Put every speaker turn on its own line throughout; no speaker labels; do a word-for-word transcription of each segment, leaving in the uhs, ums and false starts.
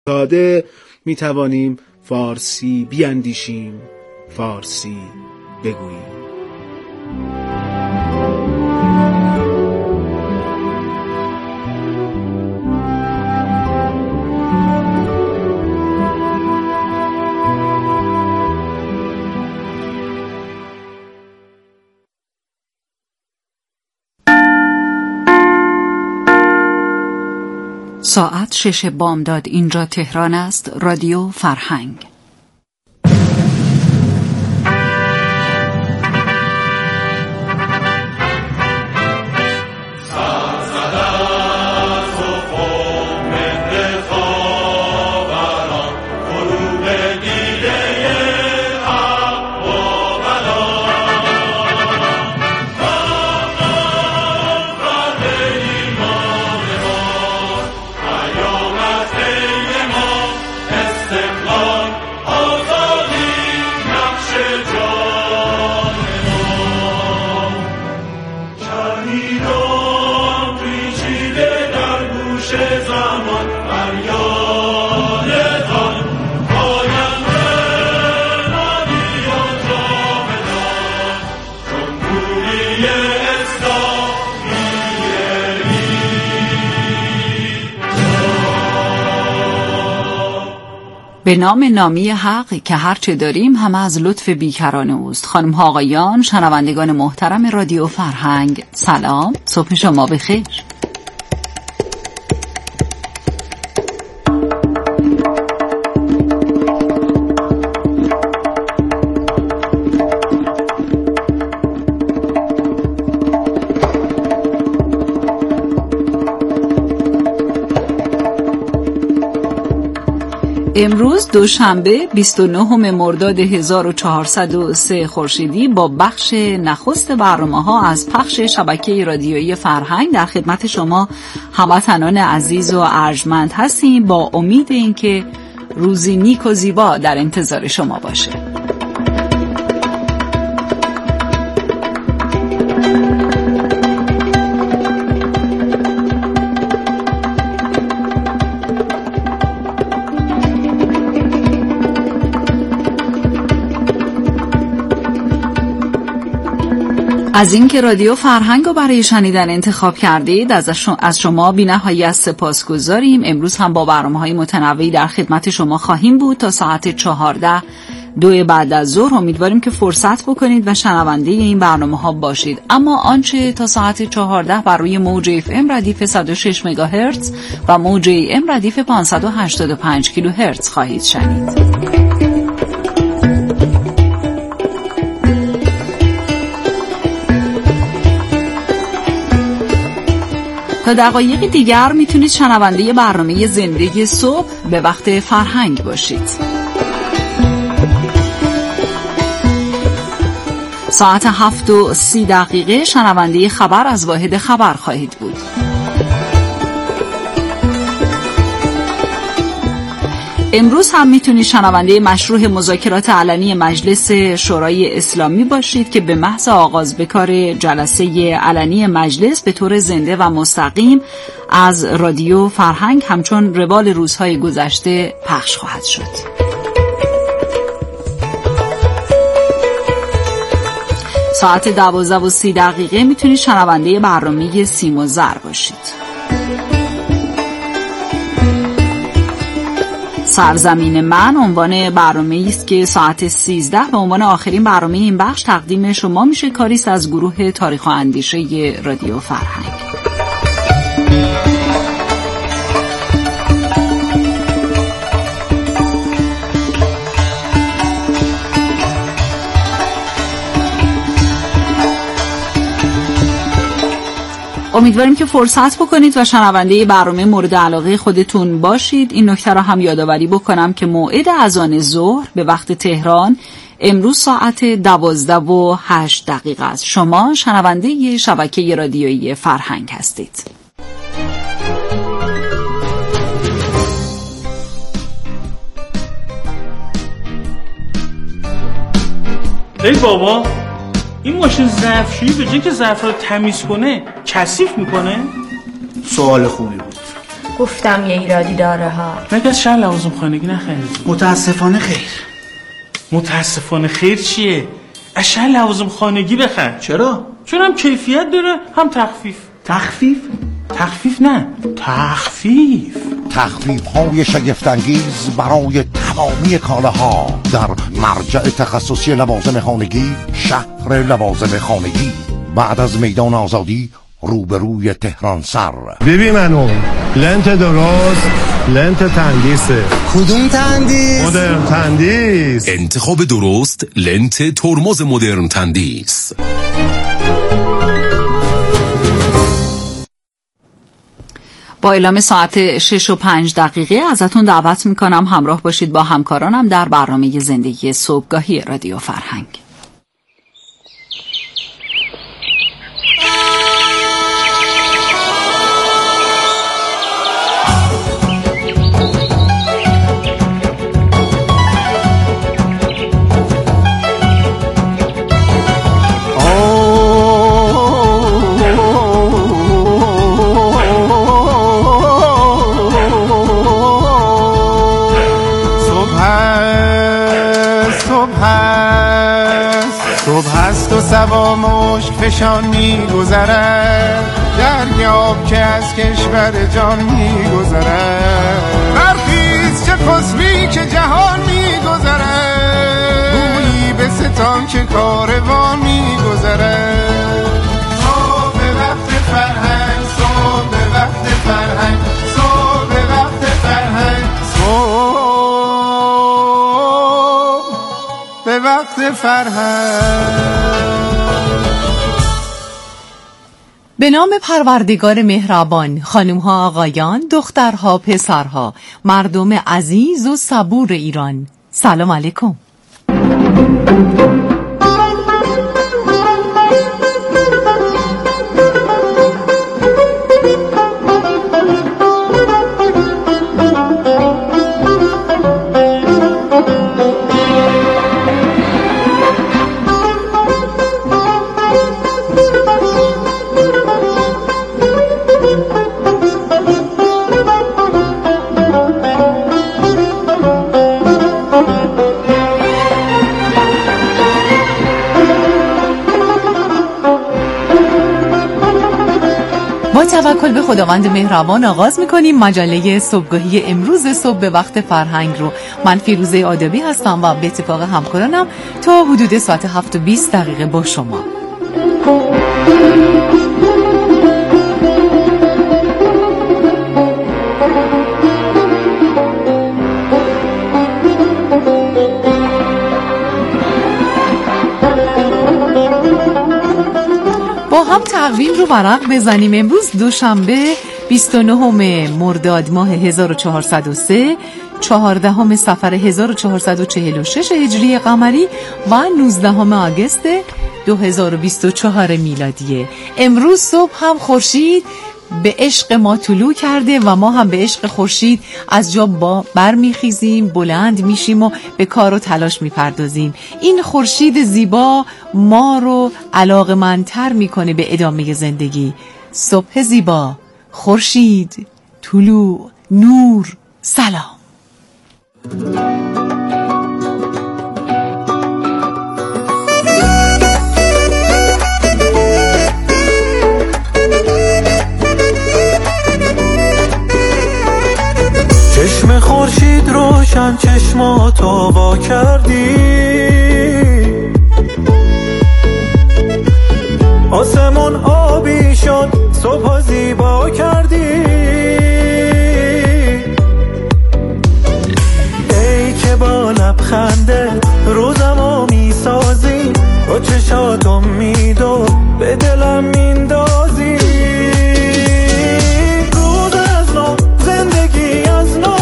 ساده می توانیم فارسی بیاندیشیم، فارسی بگوییم.
ساعت شش بامداد. اینجا تهران است. رادیو فرهنگ. به نام نامی حق که هرچه داریم همه از لطف بیکران اوست. خانم ها آقایان، شنوندگان محترم رادیو فرهنگ، سلام، صبح شما بخیر. امروز دوشنبه بیست و نهم مرداد هزار و چهارصد و سه خورشیدی با بخش نخست برنامه‌ها از پخش شبکه رادیویی فرهنگ در خدمت شما هموطنان عزیز و ارجمند هستیم، با امید اینکه روزی نیک و زیبا در انتظار شما باشه. از اینکه رادیو فرهنگ رو برای شنیدن انتخاب کردید از شما بی نهایت سپاسگزاریم. امروز هم با برنامه‌های متنوعی در خدمت شما خواهیم بود تا ساعت چهارده دو بعد از ظهر. امیدواریم که فرصت بکنید و شنونده این برنامه‌ها باشید. اما آنچه تا ساعت چهارده بر روی موج اف ام ردیف صد و شش مگاهرتز و موج ای ام ردیف پانصد و هشتاد و پنج کیلوهرتز خواهید شنید. تا دقایق دیگر میتونید شنونده برنامه زندگی صبح به وقت فرهنگ باشید. ساعت هفت و سی دقیقه شنونده خبر از واحد خبر خواهید بود. امروز هم میتونید شنونده مشروع مذاکرات علنی مجلس شورای اسلامی باشید که به محض آغاز به کار جلسه علنی مجلس به طور زنده و مستقیم از رادیو فرهنگ همچون روال روزهای گذشته پخش خواهد شد. ساعت دوازده و سی دقیقه میتونید شنونده برنامه سیم و زر باشید. سرزمین من عنوان برنامه‌ای است که ساعت سیزده به عنوان آخرین برنامه این بخش تقدیم شما میشه. کاری است از گروه تاریخ و اندیشه رادیو فرهنگ. امیدواریم که فرصت بکنید و شنونده برنامه مورد علاقه خودتون باشید. این نکته را هم یادآوری بکنم که موعد اذان ظهر به وقت تهران امروز ساعت دوازده و هشت دقیقه است. شما شنونده شبکه رادیویی فرهنگ هستید.
ای بابا، این ماشین ظرفشویی به جای که ظرف رو تمیز کنه کثیف میکنه؟
سوال خوبی بود. گفتم یه ایرادی داره ها.
مگه از شهر لوازم خانگی نخریدی؟
متاسفانه خیر.
متاسفانه خیر چیه؟ از شهر لوازم خانگی بخر.
چرا؟
چون هم کیفیت داره هم تخفیف.
تخفیف؟
تخفیف نه، تخفیف.
تخفیف های شگفت‌انگیز برای تمامی کالاها در مرجع تخصصی لوازم خانگی، شهر لوازم خانگی، بعد از میدان آزادی روبروی تهران سر.
ببین منو لنت درست، لنت تندیسه.
کدوم تندیس؟
مدرن تندیس.
انتخاب درست، لنت ترمز مدرن تندیس.
با اعلام ساعت شش و پنج دقیقه ازتون دعوت میکنم همراه باشید با همکارانم در برنامه زندگی صبحگاهی رادیو فرهنگ.
سوا مشک فشان می گذرد، دریاب که از کشور جان می گذرد. برخیز چه خسبی که جهان می گذرد، گویی به ستان که کاروان می گذرد. صبح به وقت فرهنگ، صبح به وقت فرهنگ، صبح به وقت فرهنگ، صبح به وقت فرهنگ.
به نام پروردگار مهربان، خانم‌ها آقایان، دخترها پسرها، مردم عزیز و صبور ایران، سلام علیکم. با توکل به خداوند مهربان آغاز میکنیم مجله صبحگاهی امروز صبح به وقت فرهنگ رو. من فیروزه آدابی هستم و به اتفاق همکارانم تا حدود ساعت هفت و بیست دقیقه با شما. با هم تقویم رو ورق بزنیم. امروز دوشنبه بیست و نهم مرداد ماه هزار و چهارصد و سه، چهاردهم صفر هزار و چهارصد و چهل و شش هجری قمری و نوزدهم آگوست دو هزار و بیست و چهار میلادیه. امروز صبح هم خورشید به عشق ما طلوع کرده و ما هم به عشق خورشید از جا با برمیخیزیم، بلند میشیم و به کار و تلاش میپردازیم. این خورشید زیبا ما رو علاقه‌مندتر میکنه به ادامه زندگی. صبح زیبا، خورشید، طلوع، نور، سلام.
چشم خورشید روشن چشماتو وا کردی، آسمون آبی شد صبح زیبا کردی. ای که با لبخنده روزمو میسازی، با چشاتو میدو به دلم میندازی. روز از نو زندگی از نو،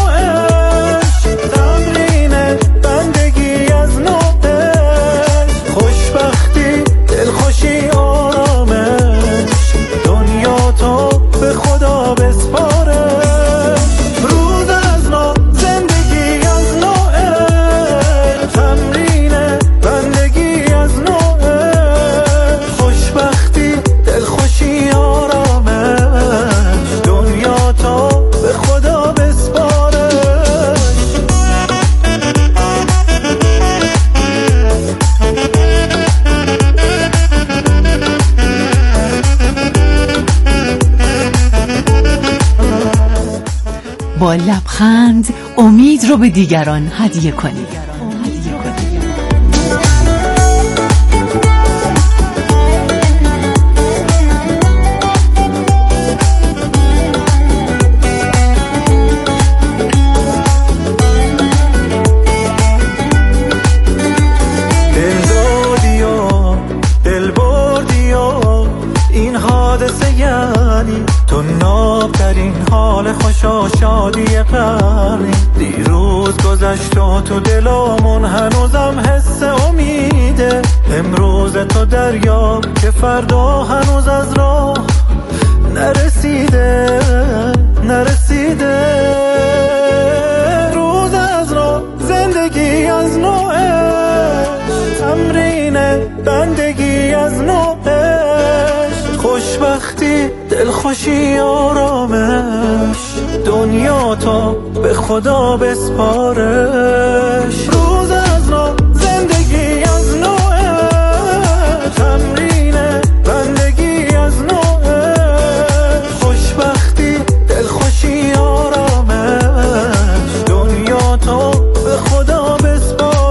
تمرین بندگی از نو، خوشبختی دلخوشی آرامش، دنیا تو به خدا بسپاره. روز از نو زندگی از نو، تمرین بندگی از نو، خوشبختی دلخوشی آرامش.
با لبخند امید رو به دیگران هدیه کنید.
تو ناب در این حال خوشا شادی قرنی، دیروز گذشت و تو دلامون هنوزم حس امیده. امروز تو دریاب که فردا هنوز از راه نرسیده نرسیده. روز از راه زندگی از نوعش، تمرین بندگی از نوعش، خوشبختی دلخوشی آرامش، دنیا تو به خدا بسپارش. روز از راه زندگی از نوعش، تمرین بندگی از نوعش، خوشبختی دلخوشی آرامش، دنیا تو به خدا بسپارش.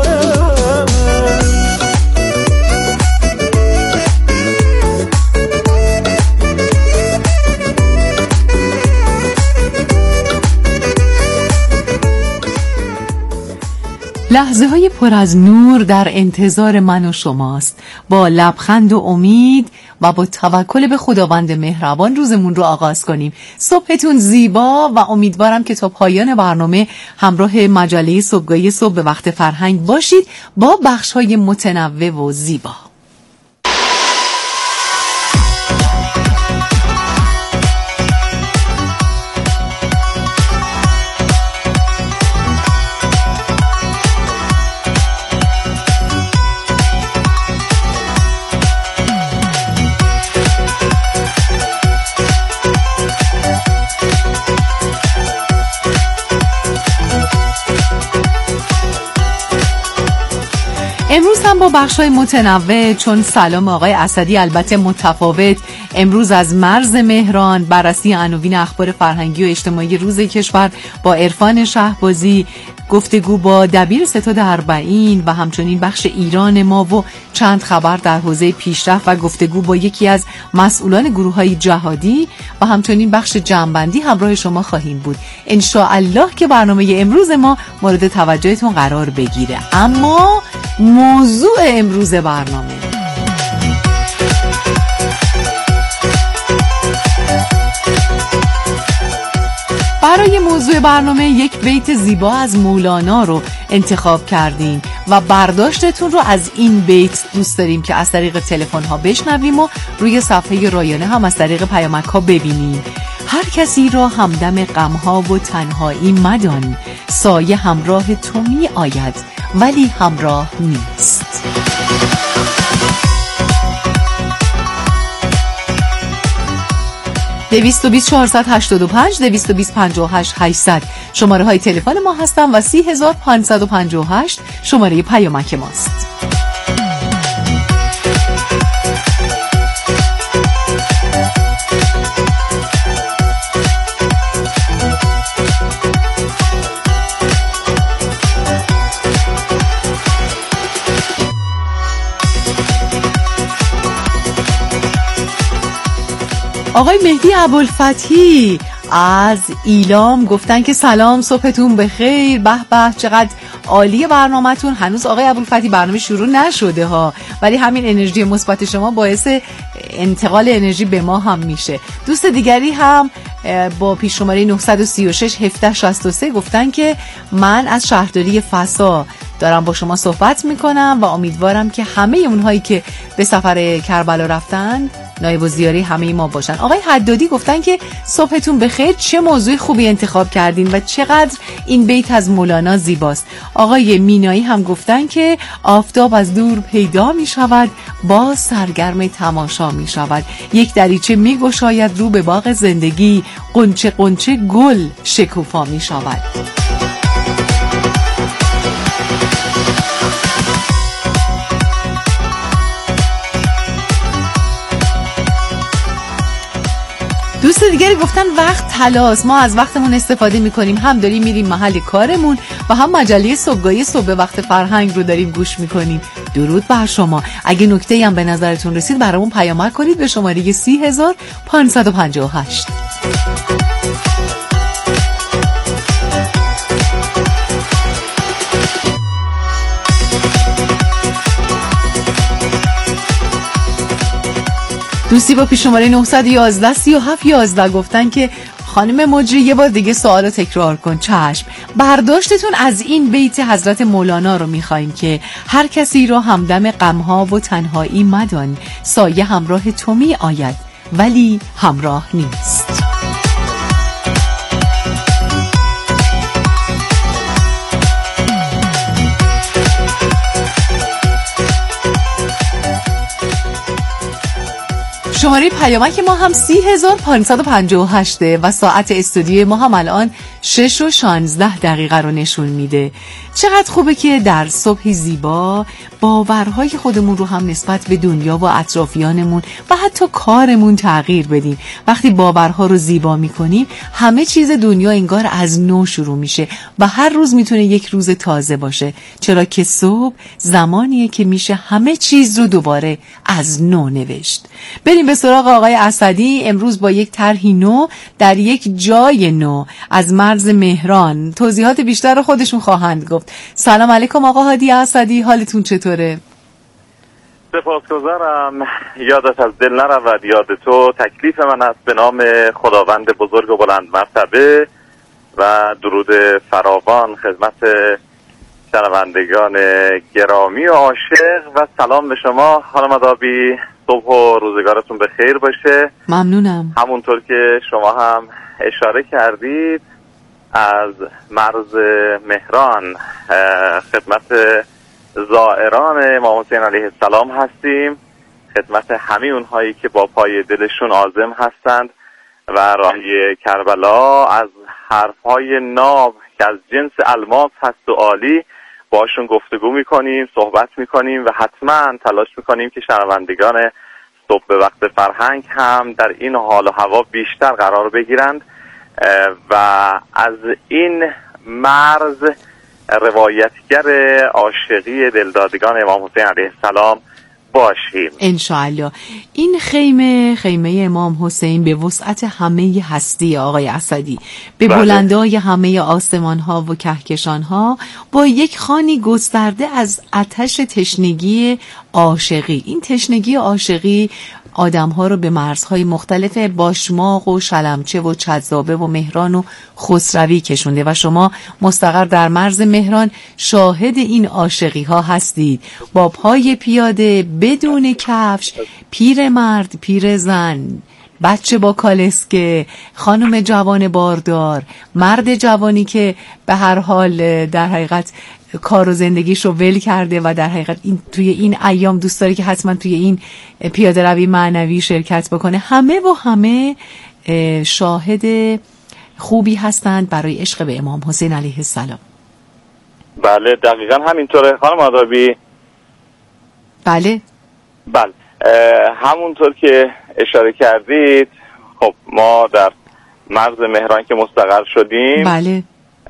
لحظه های پر از نور در انتظار من و شماست. با لبخند و امید و با توکل به خداوند مهربان روزمون رو آغاز کنیم. صبحتون زیبا و امیدوارم که تا پایان برنامه همراه مجله صبحگاهی صبح به وقت فرهنگ باشید با بخش های متنوع و زیبا. امروز هم با بخش‌های متنوع، چون سلام آقای اسدی البته متفاوت، امروز از مرز مهران، بررسی عناوین اخبار فرهنگی و اجتماعی روز کشور با عرفان شهبازی، گفتگو با دبیر ستاد اربعین و همچنین بخش ایران ما و چند خبر در حوزه پیشرفت و گفتگو با یکی از مسئولان گروه‌های جهادی و همچنین بخش جمع‌بندی همراه شما خواهیم بود. ان شاء الله که برنامه امروز ما مورد توجهتون قرار بگیره. اما موضوع امروز برنامه برای موضوع برنامه یک بیت زیبا از مولانا رو انتخاب کردیم و برداشتتون رو از این بیت دوست داریم که از طریق تلفن ها بشنویم و روی صفحه رایانه هم از طریق پیامک ها ببینیم. هر کسی را همدم غم ها و تنهایی مدان، سایه همراه تو می آید ولی همراه نیست. دویست و بیست چهارصد هشتاد و پنج دویست و بیست پنجاه و هشت هشتصد شماره های تلفن ما هستن و سی هزار و پانصد و پنجاه و هشت شماره پیامک ماست. آقای مهدی ابوالفتحی از ایلام گفتن که سلام، صبحتون بخیر، به به چقدر عالی برنامه‌تون. هنوز آقای ابوالفتحی برنامه شروع نشده ها، ولی همین انرژی مثبت شما باعث انتقال انرژی به ما هم میشه. دوست دیگری هم با پیش شماره نه سه شش هفده شصت و سه گفتن که من از شهرداری فسا دارم با شما صحبت میکنم و امیدوارم که همه اونهایی که به سفر کربلا رفتن نایب الزیاره همه ما باشن. آقای حدادی گفتن که صبحتون بخیر، چه موضوع خوبی انتخاب کردین و چقدر این بیت از مولانا زیباست. آقای مینایی هم گفتن که آفتاب از دور پیدا می شود، باز سرگرم تماشا می شود، یک دریچه می گشاید رو به باغ زندگی، قنچه قنچه گل شکوفا می شود. دوست بار دیگری گفتن وقت طلاست. ما از وقتمون استفاده میکنیم، هم داریم میریم محل کارمون و هم مجله صبحگاهی صبح وقت فرهنگ رو داریم گوش میکنیم. درود بر شما. اگه نکته‌ای هم به نظرتون رسید برامون پیامک کنید به شماره سی هزار پانصد و پنجاه و هشت. دوستی با پیش شماره نهصد و یازده سی و هفت یازده گفتن که خانم مجری یه بار دیگه سوالو تکرار کن. چشم. برداشتتون از این بیت حضرت مولانا رو میخوایم که هر کسی رو همدم غمها و تنهایی مدان، سایه همراه تو می آید ولی همراه نیست. شماره پیامک ما هم سی هزار پانصد و پنجاه و هشت و ساعت استودیوی ما هم الان شش و شانزده دقیقه رو نشون میده. چقدر خوبه که در صبح زیبا باورهای خودمون رو هم نسبت به دنیا و اطرافیانمون و حتی کارمون تغییر بدیم. وقتی باورها رو زیبا میکنیم همه چیز دنیا انگار از نو شروع میشه و هر روز میتونه یک روز تازه باشه، چرا که صبح زمانیه که میشه همه چیز رو دوباره از نو نوشت. بریم به سراغ آقای اسدی. امروز با یک طرحی نو در یک جای نو از مرز مهران توضیحات بیشتر رو خودشون خواهند گفت. سلام علیکم آقا هادی اسدی، حالتون چطوره؟
سپاسگزارم. یادت از دل نرود یاد تو، تکلیف من است به نام خداوند بزرگ و بلند مرتبه و درود فراوان خدمت شنوندگان گرامی و عاشق و سلام به شما خانم آدابی. صبح و روزگارتون به خیر باشه.
ممنونم.
همونطور که شما هم اشاره کردید از مرز مهران خدمت زائران امام حسین علیه السلام هستیم، خدمت همه اونهایی که با پای دلشون عازم هستند و راهی کربلا از حرفهای ناب که از جنس الماس هست و عالی باشون گفتگو میکنیم، صحبت میکنیم و حتما تلاش میکنیم که شنوندگان صبح به وقت فرهنگ هم در این حال و هوا بیشتر قرار بگیرند و از این مرز روایتگر عاشقی دلدادگان امام حسین علیه السلام باشیم
انشاءالله. این خیمه خیمه امام حسین به وسعت همه هستی آقای اسدی، به بله. بلندای همه آسمان ها و کهکشان ها با یک خوانی گسترده از آتش تشنگی عاشقی. این تشنگی عاشقی آدم ها رو به مرزهای مختلف باشماق و شلمچه و چذابه و مهران و خسروی کشونده و شما مستقر در مرز مهران شاهد این عاشقی ها هستید. با پای پیاده بدون کفش، پیر مرد، پیر زن، بچه با کالسکه، خانم جوان باردار، مرد جوانی که به هر حال در حقیقت کار و زندگیش رو ول کرده و در حقیقت این توی این ایام دوست داره که حتما توی این پیاده روی معنوی شرکت بکنه. همه و همه شاهد خوبی هستند برای عشق به امام حسین علیه السلام.
بله دقیقا همینطوره خانم آدابی.
بله
بله همونطور که اشاره کردید خب ما در مرز مهران که مستقر شدیم
بله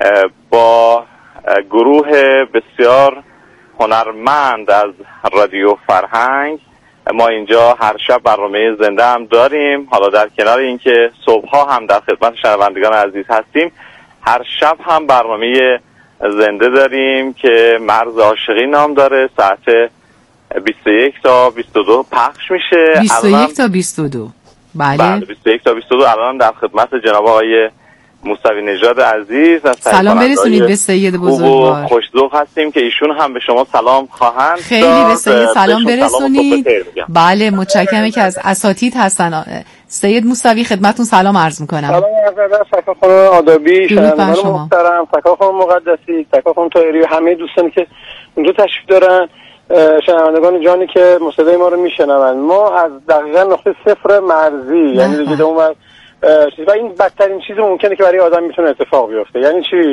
با گروه بسیار هنرمند از رادیو فرهنگ ما اینجا هر شب برنامه زنده هم داریم. حالا در کنار اینکه صبحها هم در خدمت شنوندگان عزیز هستیم، هر شب هم برنامه زنده داریم که مرز عاشقی نام داره. ساعت بیست و یک تا بیست و دو پخش میشه.
بیست و یک تا بیست و دو بله.
بله بیست و یک تا بیست و دو الان در خدمت جناب آقای موسوی نژاد عزیز
سلام برسونید به سید بزرگوار.
خوش‌ذوق هستیم که ایشون هم به شما سلام خواهند
خیلی به سید سلام برسونید. بله متشکرم که از اساتید هستن. سید موسوی خدمتتون سلام عرض میکنم.
سلام عرض سکا خانم آدابی، شنوندگان محترم، سکا خانم مقدسی، سکا خانم طاهری، همه دوستانی که اونجا تشریف دارن، شنوندگان جانی که صدای ما رو میشنون. ما از دقیقاً نقطه صفر مرزی یعنی دیگه اون و این بدترین چیز ممکنه که برای آدم میتونه اتفاق بیفته. یعنی چی؟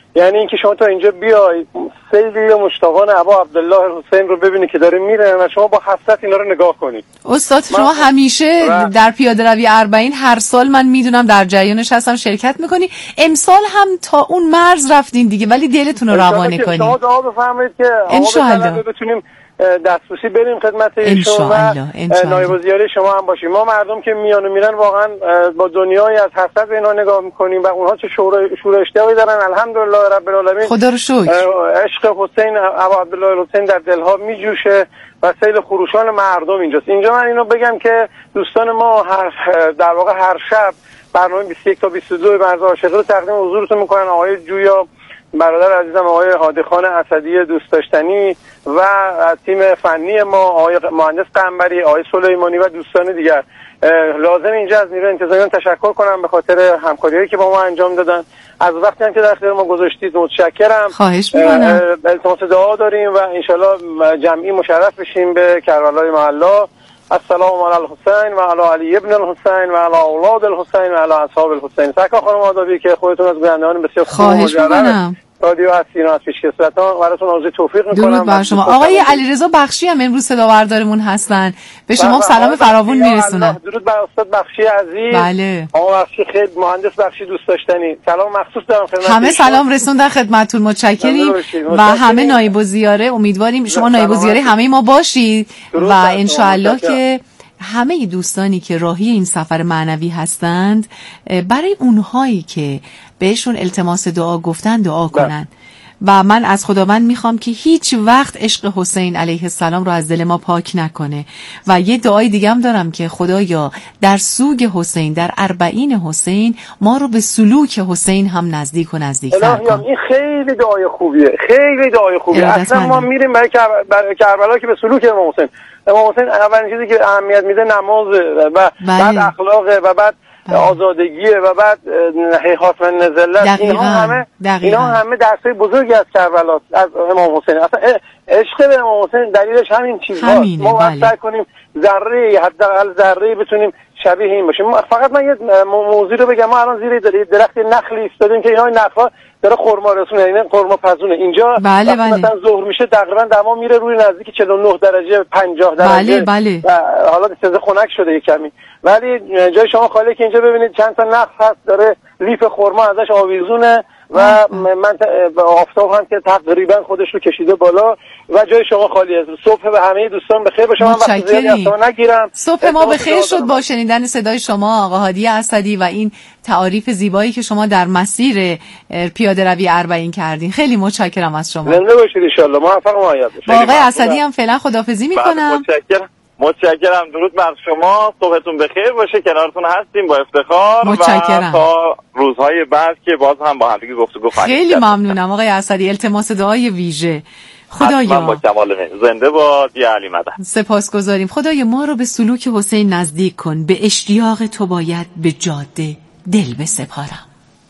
یعنی اینکه شما تا اینجا بیای سیلی مشتاقان ابا عبدالله حسین رو ببینی که داره میره و شما با حسرت اینا رو نگاه کنید.
استاد شما همیشه و... در پیاده روی اربعین هر سال من میدونم در جریانش هستم شرکت میکنی، امسال هم تا اون مرز رفتین دیگه، ولی دلتون رو روانه کنید.
شما دعا بفرمایید که آقا بتونیم دسترسی بریم خدمت ایشون و نایب وزیر شما هم باشیم. ما مردم که میان و میرن واقعا با دنیای از حسرت به اینا نگاه میکنیم و اونها چه شور اشتیاقی دارن. الحمدلله رب العالمین،
خدا رو شکر.
عشق حسین ابا عبدالله حسین در دلها میجوشه و سیل خروشان مردم اینجاست. اینجا من اینو بگم که دوستان ما هر در واقع هر شب برنامه بیست و یک تا بیست و دو مرز عاشقی رو تقدیم حضورتون میکنن. آقای جویا، برادر عزیزم آقای هادیخان اسدی دوست داشتنی و تیم فنی ما، آقای مهندس قنبری، آقای سلیمانی و دوستان دیگر. لازم اینجا از نیروی انتظامیان تشکر کنم به خاطر همکاریایی که با ما انجام دادن. از وقتی هم که در اختیار ما گذاشتید متشکرم.
خواهش می‌کنم.
التماس دعا داریم و انشالله جمعی مشرف بشیم به کربلای معلا. السلام علی الحسین و علی علی ابن الحسین و علی اولاد الحسین و علی اصحاب الحسین. سکا خانم آدابی که خودتون از گویندگان بسیار خوب
مجرد
رادیو هستین و از پیشکسوتان براتون آرزوی توفیق میکنم.
درود بر شما. آقای علیرضا بخشی هم امروز صداوردارمون هستن، به شما سلام فراوون میرسونم.
درود بر استاد بخشی عزیز.
بله.
آقا بخشی خیلی مهندس بخشی دوست داشتنی. سلام مخصوص دارم خدمت
همه سلام رسوندن خدمتتون، متشکریم و همه نایب الوزیاره. امیدواریم شما نایب الوزیاره همه ما باشید و ان الله که همه دوستانی که راهی این سفر معنوی هستند برای اونهایی که بهشون التماس دعا گفتن دعا کنن و من از خداوند میخوام که هیچ وقت عشق حسین علیه السلام رو از دل ما پاک نکنه. و یه دعای دیگه هم دارم که خدایا در سوگ حسین، در اربعین حسین، ما رو به سلوک حسین هم نزدیک و نزدیک‌تر کن.
این خیلی دعای خوبیه، خیلی دعای خوبیه. اصلا ما میریم برای برای کربلا که به سلوک امام حسین. امام حسین اولین چیزی که اهمیت میده نمازه و بعد اخلاقه و بعد آزادگیه و بعد هیهات و نزلت. اینها همه اینا همه درسای بزرگی از کربلا، از امام حسین. اصلا عشق به امام حسین دلیلش همین چیزهاست. ما باید سعی کنیم ذره حداقل ذره بتونیم شبیه این باشیم. فقط من یه موضوع رو بگم، ما الان زیر درخت نخلی ایستادیم که اینا نخلا داره خرما رسونه، یعنی خرما پزونه. اینجا
بله بله.
مثلا ظهر میشه تقریبا دما میره روی نزدیک چهل و نه درجه پنجاه درجه.
بله بله.
حالا تازه خنک شده یک کمی، ولی جای شما خالیه که اینجا ببینید چند تا نخل هست داره لیف خرما ازش آویزونه و من آفتاب هم که تقریبا خودش رو کشیده بالا و جای شما خالی است. صبح به همه دوستان بخیر باشه. من وقت زیادی از شما نگیرم.
صبح ما بخیر شد با شنیدن صدای شما آقا هادی اسدی و این تعاریف زیبایی که شما در مسیر پیاده روی اربعین کردین. خیلی متشکرم از شما.
زنده باشید ان شاء الله. موفق و مؤید باشید.
آقای اسدی هم فعلا خداحافظی میکنم.
متشکرم. متشکرم. درود بر شما. صبحتون بخیر باشه. کنارتون هستیم با افتخار.
متشکرم.
و تا روزهای بعد که باز هم با هم دیگه گفتگو خواهیم کرد.
خیلی ممنونم آقای اسدی. التماس دعای ویژه. خدایا
با کمال میل زنده باد یا علی مدد.
سپاسگزاریم. خدایا ما رو به سلوک حسین نزدیک کن. به اشتیاق تو باید به جاده دل بسپارم.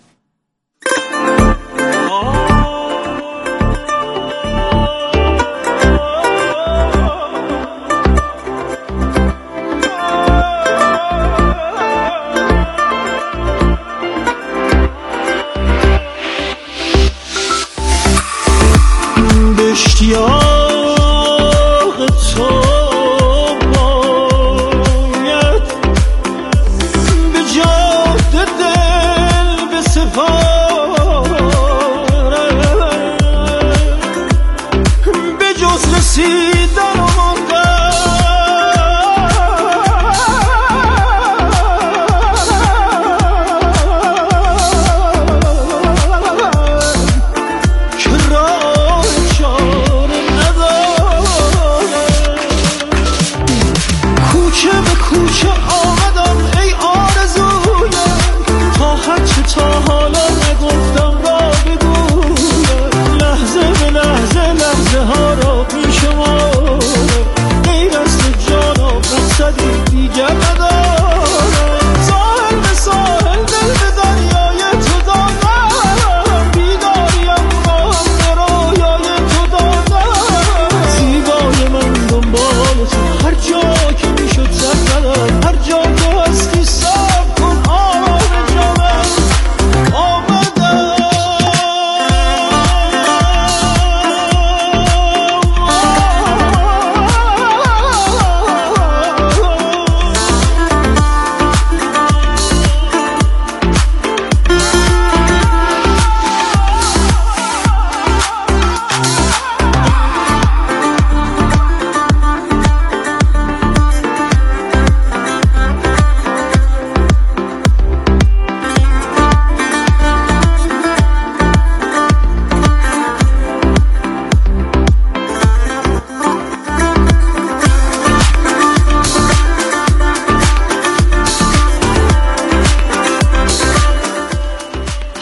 اشتیاق تو باید به جاده دل بسپارم، به جز رسیدن و ها را پیش ما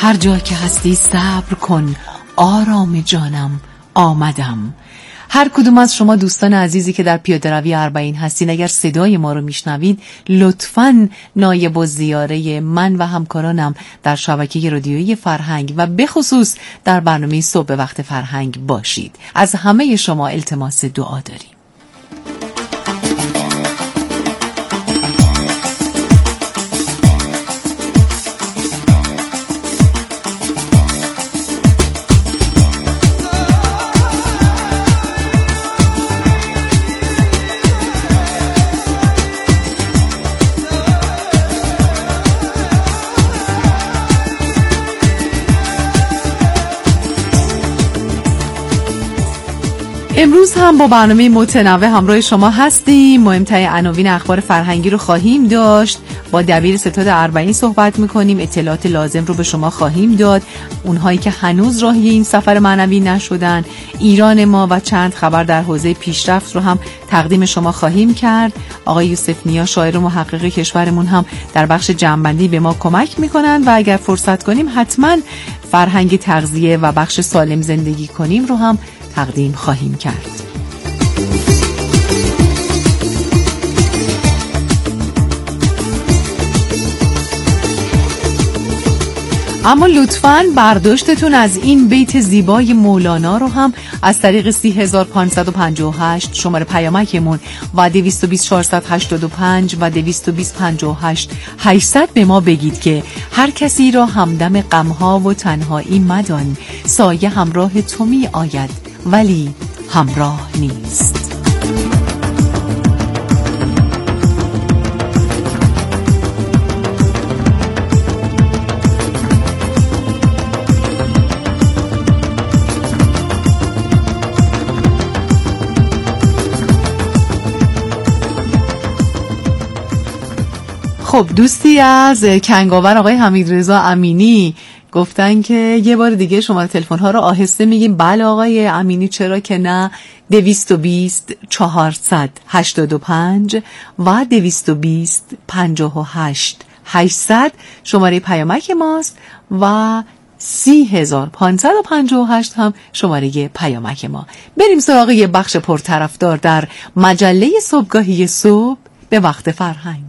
هر جا که هستی صبر کن، آرام جانم آمدم. هر کدوم از شما دوستان عزیزی که در پیاده روی اربعین هستین، اگر صدای ما رو میشنوید لطفاً نایب الزیاره من و همکارانم در شبکه رادیویی فرهنگ و به خصوص در برنامه صبح وقت فرهنگ باشید. از همه شما التماس دعا داریم. امروز هم با برنامه متنوع همراه شما هستیم. مهمترین عناوین اخبار فرهنگی رو خواهیم داشت. با دبیر ستاد اربعین صحبت میکنیم. اطلاعات لازم رو به شما خواهیم داد. اونهایی که هنوز راهی این سفر معنوی نشدن، ایران ما و چند خبر در حوزه پیشرفت رو هم تقدیم شما خواهیم کرد. آقای یوسف نیا شاعر و محقق کشورمون هم در بخش جنبندی به ما کمک میکنن و اگر فرصت کنیم حتما فرهنگ تغذیه و بخش سالم زندگی کنیم رو هم تقدیم خواهیم کرد. اما لطفاً برداشتتون از این بیت زیبای مولانا رو هم از طریق سی هزار پانصد و پنجاه و هشت شماره پیامکمون و دویست و بیست چهارصد و هشتاد و پنج و دویست و بیست پنجاه و هشت هشتصد به ما بگید که هر کسی را همدم غمها و تنهایی مدان، سایه همراه تو می آید ولی همراه نیست. خب دوستی از کنگاور آقای حمیدرضا امینی گفتن که یه بار دیگه شماره تلفن ها رو آهسته میگیم. بله آقای امینی چرا که نه. دویست و بیست چهارصد هشتاد و پنج و دویست و بیست پنجاه و هشت هشتصد شماره پیامک ماست و سی هزار پانصد و پنجاه و هشت هم شماره پیامک ما. بریم سراغ یه بخش پرطرفدار در مجله صبحگاهی صبح به وقت فرهنگ.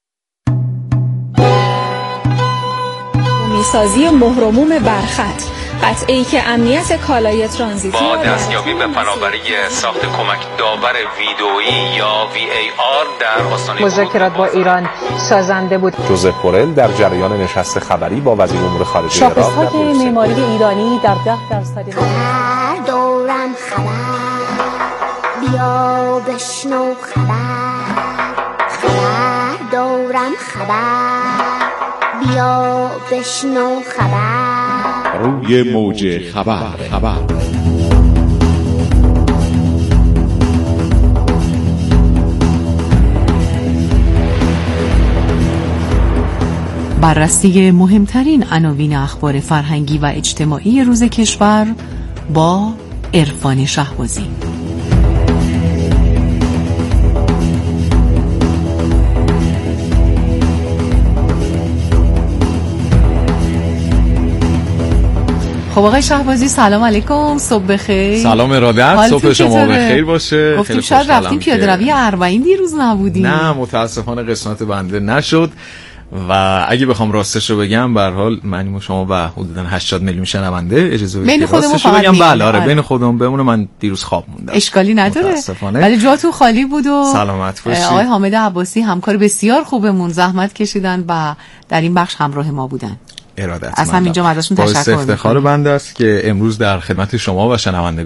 سازی مهرموم برخط، قطعه‌ای که امنیت کالای ترانزیتی
با دستیابی به فناوری ساخت کمک داور ویدئویی یا وی ای آر در آستانه
مذاکرات با ایران سازنده بود.
جوزف بورل در جریان نشست خبری با وزیر امور خارجه عراق
شاخص‌های معماری ایرانی در ده درصد
خبر دورم خبر بیا بشنو خبر خبر دورم خبر بیا بشنو خبر
روی موج خبر خبر
بررسی مهمترین عناوین اخبار فرهنگی و اجتماعی روز کشور با عرفان شهبازی. خب آقای شهبازی سلام علیکم، صبح بخیر.
سلام ارادت، صبح شما بخیر باشه.
گفتیم شاید رفتیم پیاده روی اربعین دیروز نبودیم.
نه متاسفانه قسمت بنده نشد و اگه بخوام راستش رو بگم به هر حال من و شما و حدوداً هشتاد میلیون شنونده اجازه بدید راستش رو بگم. بله آره بین خودمون بمونه، من دیروز خواب موندم.
اشکالی نداره ولی جاتون خالی بود و
سلامت باشید.
آقای حامد عباسی همکار بسیار خوبمون زحمت کشیدن و در این بخش همراه ما بودن.
ارادت
از همینجا ازشون تشکر می‌کنم.
باعث افتخار بنده است که امروز در خدمت شما و شنوندگان